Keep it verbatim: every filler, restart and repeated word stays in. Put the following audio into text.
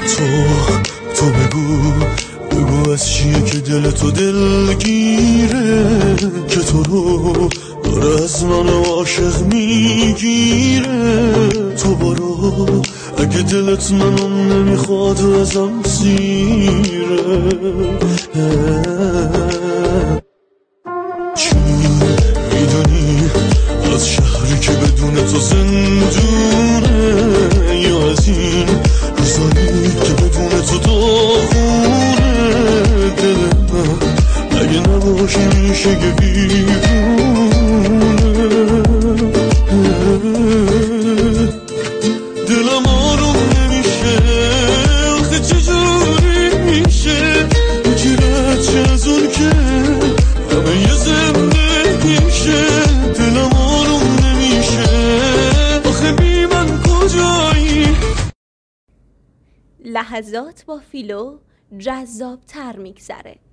تو تو بگو بگو از چیه که دل تو دلگیره، که تو رو داره از من عاشق میگیره. تو برو اگه دلت منو نمیخواد و ازم سیره. چی میدونی از شهری که بدون تو زندونه، یا از این روزایی که بدون تو داغونه. دل من اگه نباشی میشه که بیرونه. دلم آروم نمیشه آخه چجوری میشه یکی رد شه از اون که همه یه زندگیشه. دلم آروم نمیشه آخه بی من کجایی. لحظات با فیلو جذاب تر میگذره.